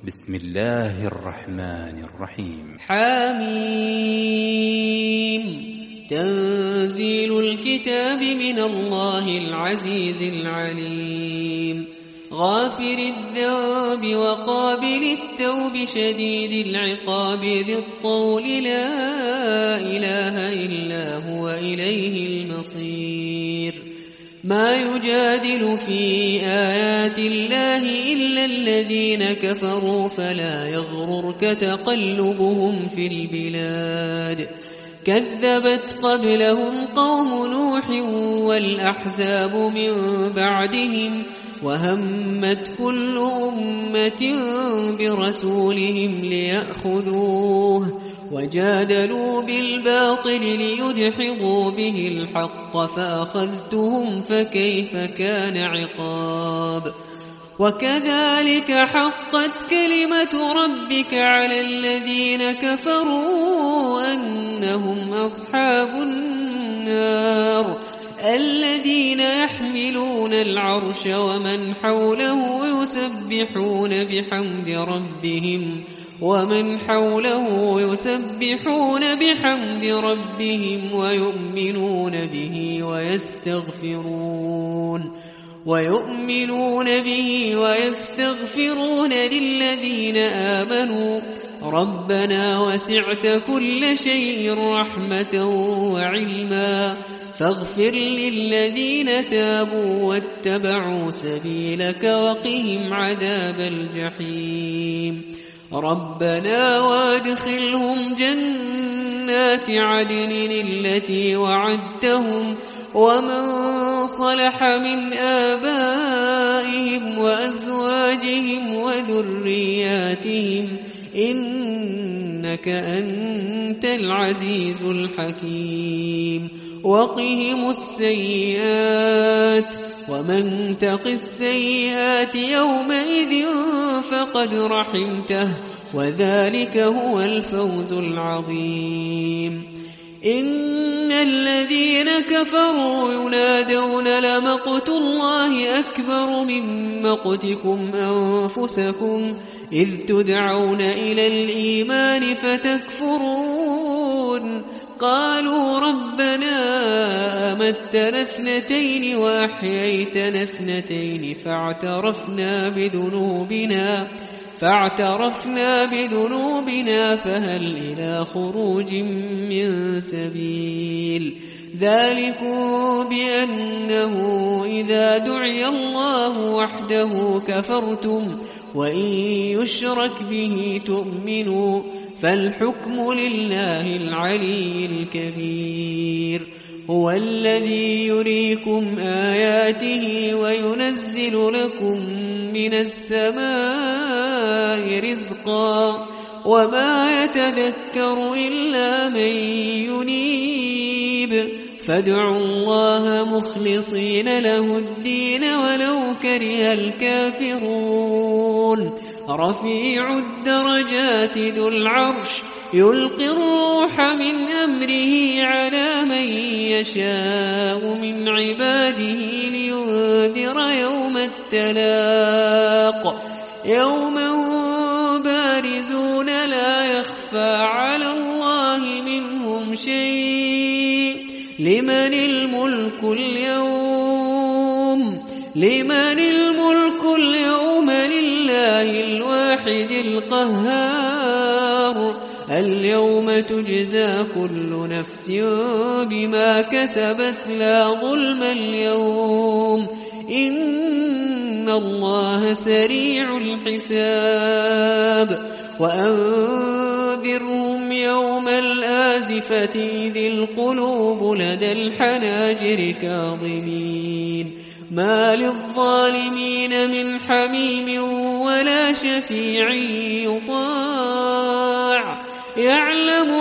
بسم الله الرحمن الرحيم. حميم. تنزيل الكتاب من الله العزيز العليم. غافر الذنب وقابل التوب شديد العقاب ذي الطول لا إله إلا هو إليه المصير. ما يجادل في آيات الله إلا الذين كفروا فلا يغررك تقلبهم في البلاد. كذبت قبلهم قوم نوح والأحزاب من بعدهم وهمت كل أمة برسولهم ليأخذوه وجادلوا بالباطل ليدحضوا به الحق فأخذتهم فكيف كان عقاب. وكذلك حقت كلمة ربك على الذين كفروا أنهم أصحاب النار الذين يحملون العرش ومن حوله يسبحون بحمد ربهم ويؤمنون به ويستغفرون للذين آمنوا ربنا وسعت كل شيء رحمة وعلما فاغفر للذين تابوا واتبعوا سبيلك وقهم عذاب الجحيم. ربنا وادخلهم جنات عدن التي وعدتهم ومن صلح من آبائهم وأزواجهم وذرياتهم إنك أنت العزيز الحكيم. وقهم السيئات ومن تق السيئات يومئذ فقد رحمته وذلك هو الفوز العظيم. إن الذين كفروا ينادون لمقت الله أكبر من مقتكم أنفسكم إذ تدعون إلى الإيمان فتكفرون. قالوا ربنا أمتنا 2 وأحييتنا 2 فاعترفنا بذنوبنا فهل إلى خروج من سبيل. ذلكم بأنه إذا دعي الله وحده كفرتم وإن يشرك به تؤمنوا فالحكم لله العلي الكبير. هو الذي يريكم آياته وينزل لكم من السماء رزقا وما يتذكر إلا من ينيب. فادعوا الله مخلصين له الدين ولو كره الكافرون. رفيع الدرجات ذو العرش يلقي الروح من أمره على من يشاء من عباده لينذر يوم التلاق يوم هم بارزون لا يخفى على الله منهم شيء. لمن الملك اليوم لله الواحد القهار. اليوم تجزى كل نفس بما كسبت لا ظلم اليوم إن الله سريع الحساب. وأنذرهم يوم الآزفة إذ القلوب لدى الحناجر كاظمين ما للظالمين من حميم ولا شفيع يطاع. يعلم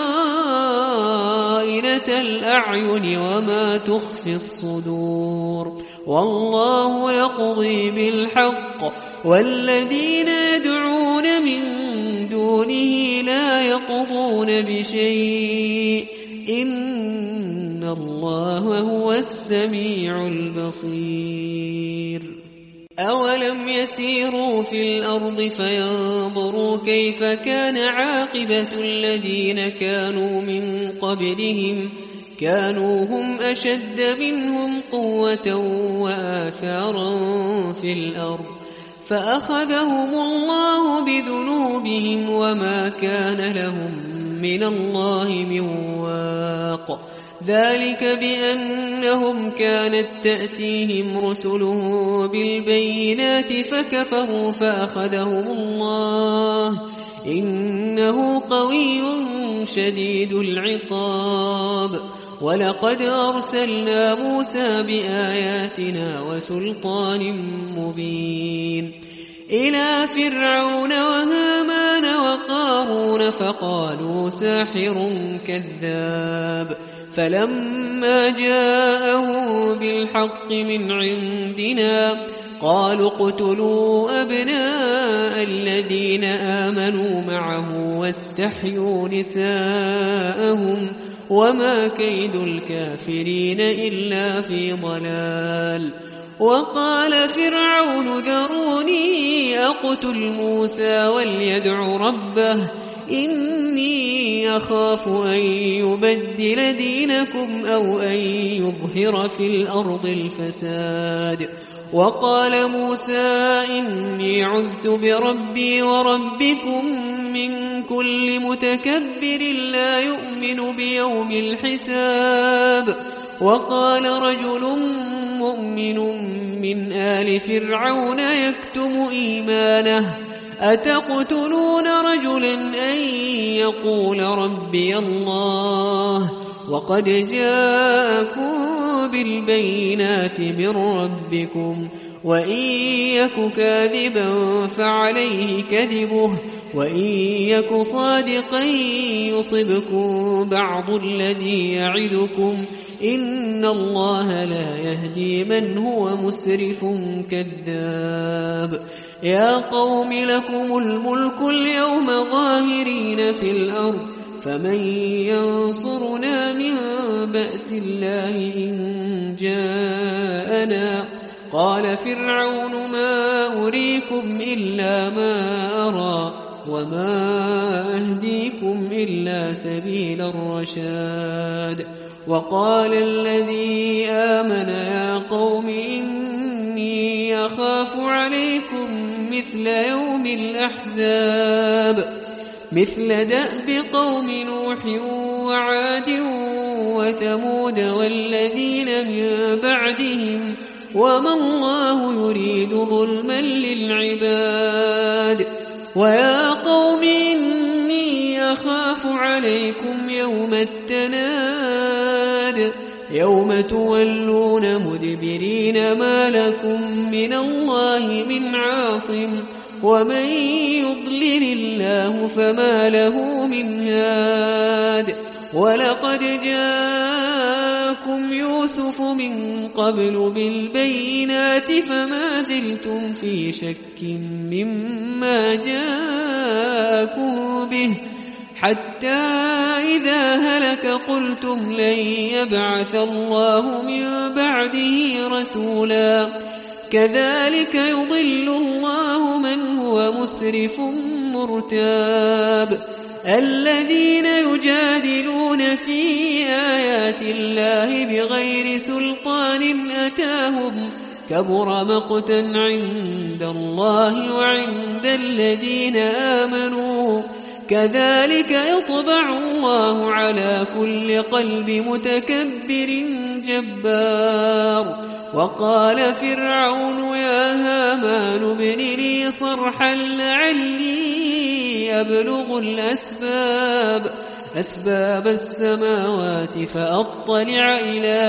خائنة الأعين وما تخفي الصدور. والله يقضي بالحق والذين يدعون من دونه لا يقضون بشيء إن الله هو السميع البصير. أولم يسيروا في الأرض فينظروا كيف كان عاقبة الذين كانوا من قبلهم كانوا هم أشد منهم قوة وآثارا في الأرض فأخذهم الله بذنوبهم وما كان لهم من الله من واق ذلك بأنهم كانت تأتيهم رسلهم بالبينات فكفروا فأخذهم الله إنه قوي شديد العقاب ولقد أرسلنا موسى بآياتنا وسلطان مبين إلى فرعون وهامان وقارون فقالوا ساحر كذاب فلما جاءهم بالحق من عندنا قالوا اقتلوا أبناء الذين آمنوا معه واستحيوا نساءهم وما كيد الكافرين إلا في ضلال وقال فرعون ذروني أقتل موسى وليدع ربه إني أخاف أن يبدل دينكم أو أن يظهر في الأرض الفساد وقال موسى إني عذت بربي وربكم من كل متكبر لا يؤمن بيوم الحساب وقال رجل مؤمن من آل فرعون يكتم إيمانه أتقتلون رجلا أن يقول ربي الله وقد جاءكم بالبينات من ربكم وإن يك كاذبا فعليه كذبه وإن يك صادقا يصبكم بعض الذي يعدكم إن الله لا يهدي من هو مسرف كذاب يا قوم لكم الملك اليوم ظاهرين في الأرض فمن ينصرنا من بأس الله إن جاءنا قال فرعون ما أريكم إلا ما أرى وما أهديكم إلا سبيل الرشاد وقال الذي آمن يا قوم إني أخاف عليكم مثل يوم الأحزاب مثل دأب قوم نوح وعاد وثمود والذين من بعدهم وما الله يريد ظلما للعباد ويا قوم إني أخاف عليكم يوم التناد يوم تولون مدبرين ما لكم من الله من عاصم ومن يضلل الله فما له من هاد ولقد جاءكم يوسف من قبل بالبينات فما زلتم في شك مما جاءكم به حتى إذا هلك قلتم لن يبعث الله من بعده رسولا كذلك يضل الله من هو مسرف مرتاب الذين يجادلون في آيات الله بغير سلطان أتاهم كبر مقتا عند الله وعند الذين آمنوا كذلك يطبع الله على كل قلب متكبر جبار وقال فرعون يا هامان ابن لي صرحا لعلي أبلغ أسباب السماوات فأطلع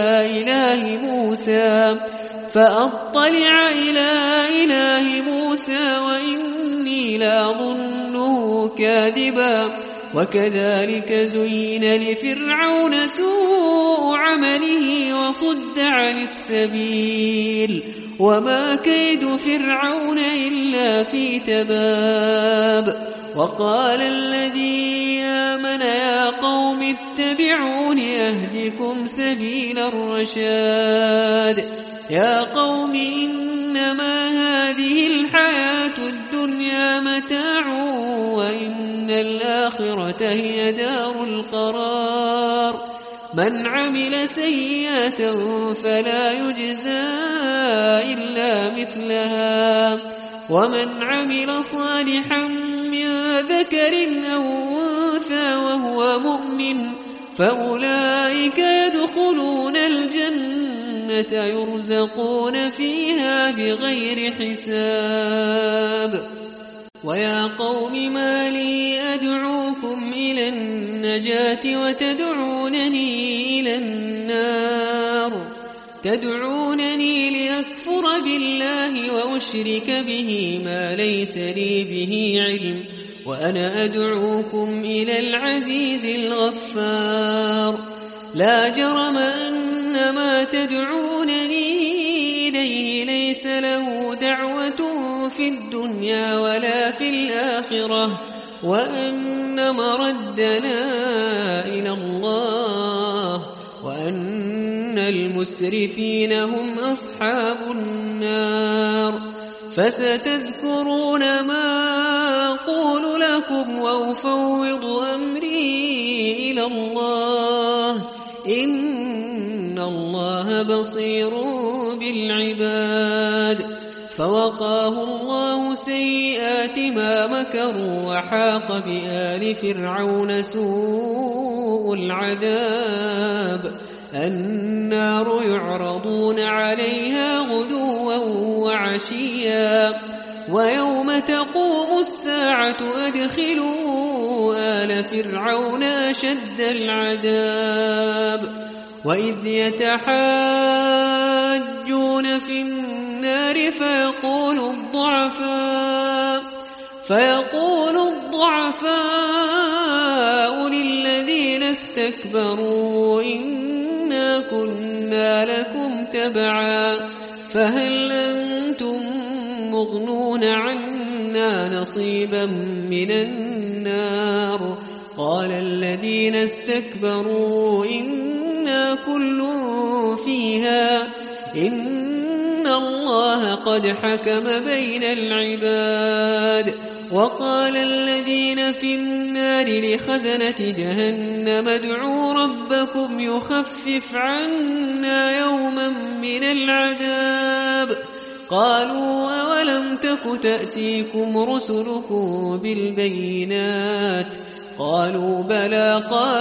إلى إله موسى وإني لأظنه كاذبا وكذلك زين لفرعون سوء عمله وصد عن السبيل وما كيد فرعون إلا في تباب وقال الذي آمن يا قوم اتبعون أهدكم سبيل الرشاد يا قوم إنما هذه وإن الآخرة هي دار القرار من عمل سيئة فلا يجزى إلا مثلها ومن عمل صالحا من ذكر أو أنثى وهو مؤمن فأولئك يدخلون الجنة يرزقون فيها بغير حساب ويا قوم ما لي أدعوكم إلى النجاة وتدعونني إلى النار تدعونني لأكفر بالله وأشرك به ما ليس لي به علم وأنا أدعوكم إلى العزيز الغفار لا جرم أن ما تدعونني إليه ليس له دعوة في الدنيا ولا في الآخرة وأن مردنا إلى الله وأن المسرفين هم أصحاب النار فستذكرون ما أقول لكم وأفوض أمري إلى الله إن الله بصير بالعباد فوقاه الله سيئات ما مكروا وحاق بآل فرعون سوء العذاب النار يعرضون عليها غدوا وعشيا ويوم تقوم الساعة أدخلوا آل فرعون أشد العذاب وإذ يتحاجون في النار فيقول الضعفاء للذين استكبروا إنا كنا لكم تبعا فهل أنتم مغنون عنا نصيبا من النار قال الذين استكبروا إنا كل فيها إن الله قد حكم بين العباد وقال الذين في النار لخزنة جهنم ادعوا ربكم يخفف عنا يوما من العذاب قالوا أولم تك تأتيكم رسلكم بالبينات قالوا بلى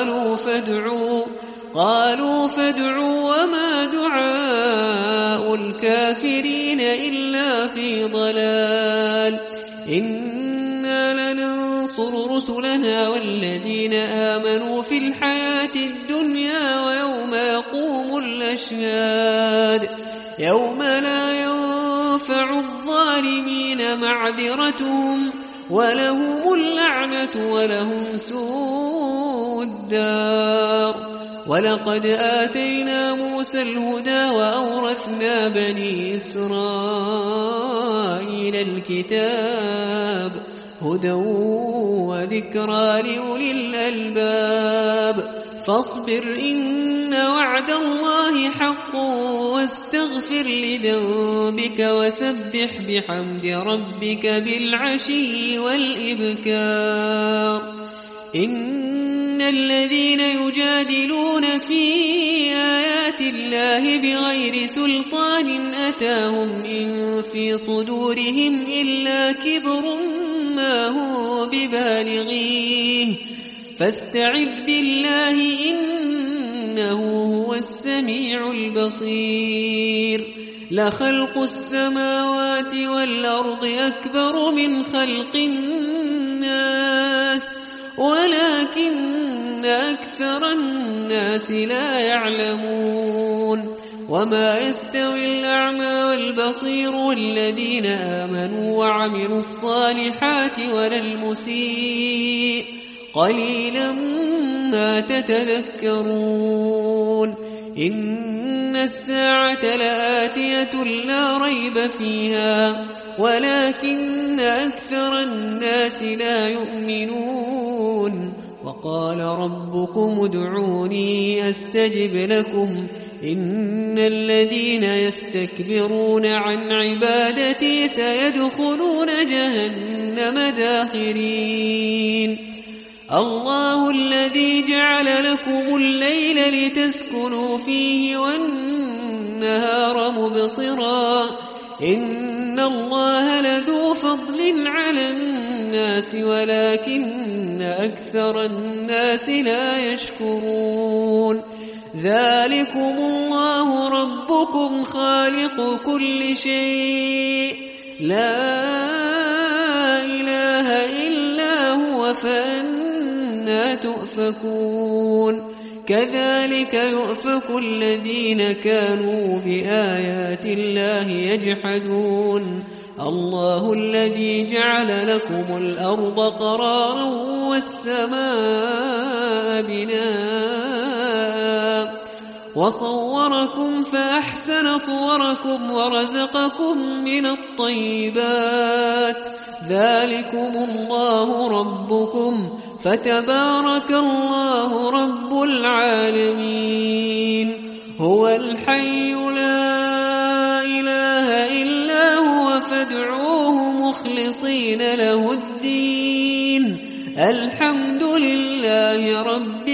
قالوا فادعوا وما دعاء الكافرين إلا في ضلال إنا لننصر رسلنا والذين آمنوا في الحياة الدنيا ويوم يقوم الأشهاد يوم لا ينفع الظالمين معذرتهم ولهم اللعنة ولهم سوء الدار ولقد آتينا موسى الهدى وأورثنا بني إسرائيل الكتاب هدى وذكرى لأولي الألباب فاصبر إن وعد الله حق واستغفر لذنبك وسبح بحمد ربك بالعشي والإبكار إن الذين يجادلون في آيات الله بغير سلطان أتاهم إن في صدورهم إلا كبر ما هو ببالغيه فاستعذ بالله إنه هو السميع البصير لخلق السماوات والأرض أكبر من خلق الناس ولكن أكثر الناس لا يعلمون وما يستوي الأعمى والبصير والذين آمنوا وعملوا الصالحات ولا المسيء قليلا ما تتذكرون إن الساعة لآتية لا ريب فيها ولكن أكثر الناس لا يؤمنون وقال ربكم ادعوني أستجب لكم إن الذين يستكبرون عن عبادتي سيدخلون جهنم داخرين الله الذي جعل لكم الليل لتسكنوا فيه والنهار مبصرا إن الله لذو فضل على الناس ولكن أكثر الناس لا يشكرون ذلكم الله ربكم خالق كل شيء لا إله إلا هو فأنا تؤفكون كذلك يؤفك الذين كانوا بآيات الله يجحدون الله الذي جعل لكم الأرض قرارا والسماء بناء وصوركم فأحسن صوركم ورزقكم من الطيبات ذلكم الله ربكم فتبارك الله رب العالمين هو الحي لا إله إلا هو فادعوه مخلصين له الدين الحمد لله رب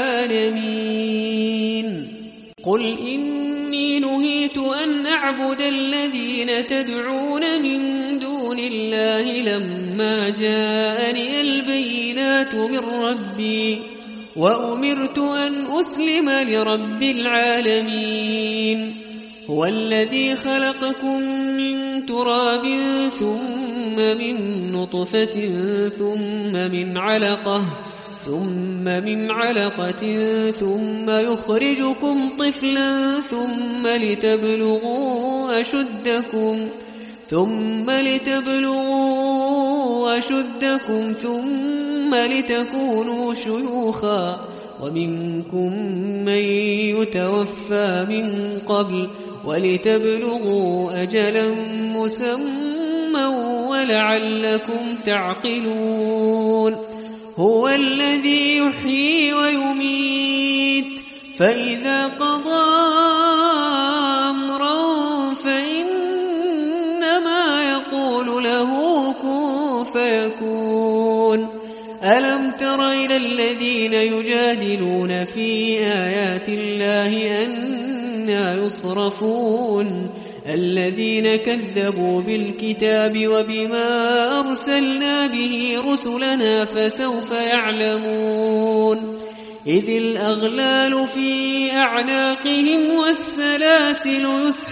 العالمين قل إني نهيت أن أعبد الذين تدعون من دون الله لما جاءني البينات من ربي وأمرت أن أسلم لرب العالمين هو الذي خلقكم من تراب ثم من نطفة ثم من علقة ثم يخرجكم طفلا ثم لتبلغوا أشدكم ثم لتكونوا شيوخا ومنكم من يتوفى من قبل ولتبلغوا أجلا مسمى ولعلكم تعقلون هو الذي يحيي ويميت فإذا قضى أمرا فإنما يقول له كن فيكون ألم تر إلى الذين يجادلون في آيات الله أنى يصرفون الذين كذبوا بالكتاب وبما أرسلنا به رسلنا فسوف يعلمون إذ الأغلال في أعناقهم والسلاسل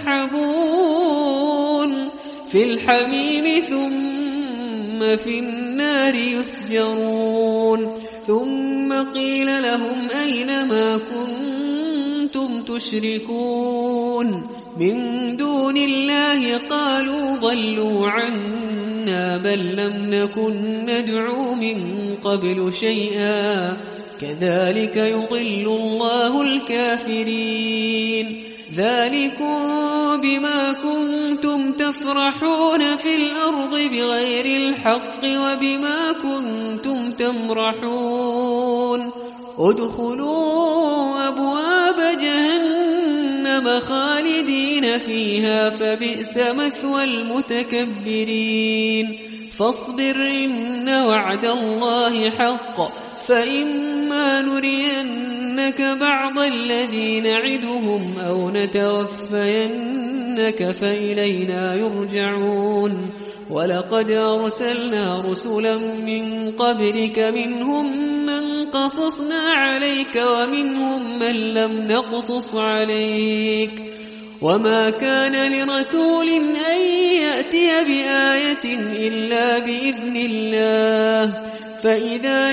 يسحبون في الحميم ثم في النار يسجرون ثم قيل لهم أين ما كنتم تشركون من دون الله قالوا ضلوا عنا بل لم نكن ندعو من قبل شيئا كذلك يضل الله الكافرين ذلكم بما كنتم تفرحون في الأرض بغير الحق وبما كنتم تمرحون ادخلوا أبواب جهنم خالدين فيها فبئس مثوى المتكبرين فاصبر إن وعد الله حق فإما نرينك بعض الذي نعدهم أو نتوفينك فإلينا يرجعون ولقد أرسلنا رسلا من قبلك منهم من قصصنا عليك ومنهم من لم نقصص عليك وما كان لرسول أن يأتي بآية إلا بإذن الله فإذا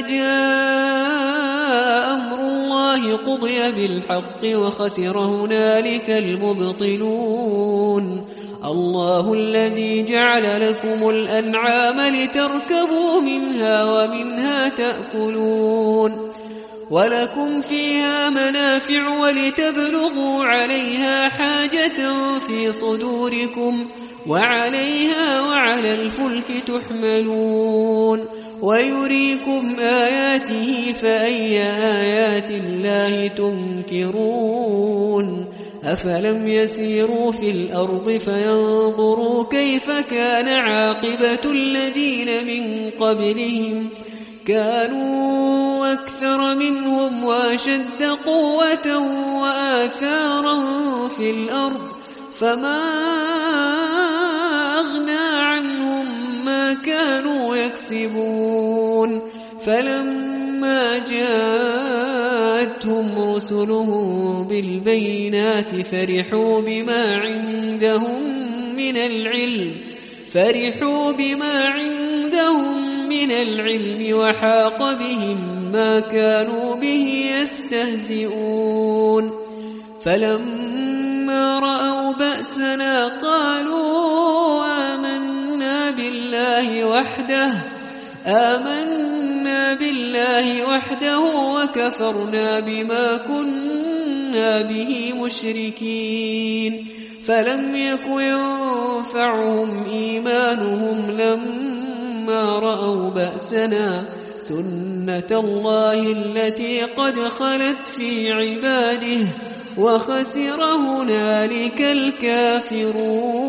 جاء أمر الله قضي بالحق وخسر هنالك المبطلون الله الذي جعل لكم الأنعام لتركبوا منها ومنها تأكلون ولكم فيها منافع ولتبلغوا عليها حاجة في صدوركم وعليها وعلى الفلك تحملون ويريكم آياته فأي آيات الله تنكرون أفلم يسيروا في الأرض فينظروا كيف كان عاقبة الذين من قبلهم كانوا أكثر منهم وأشد قوة وآثارا في الأرض فما أغنى عنهم ما كانوا يكسبون فلما جاءتهم رسلهم بالبينات فرحوا بما عندهم من العلم وحاق بهم ما كانوا به يستهزئون فلما رأوا بأسنا قالوا آمنا بالله وحده وكفرنا بما كنا به مشركين فلم يك ينفعهم إيمانهم لما رأوا بأسنا سنة الله التي قد خلت في عباده وخسر هنالك الكافرون.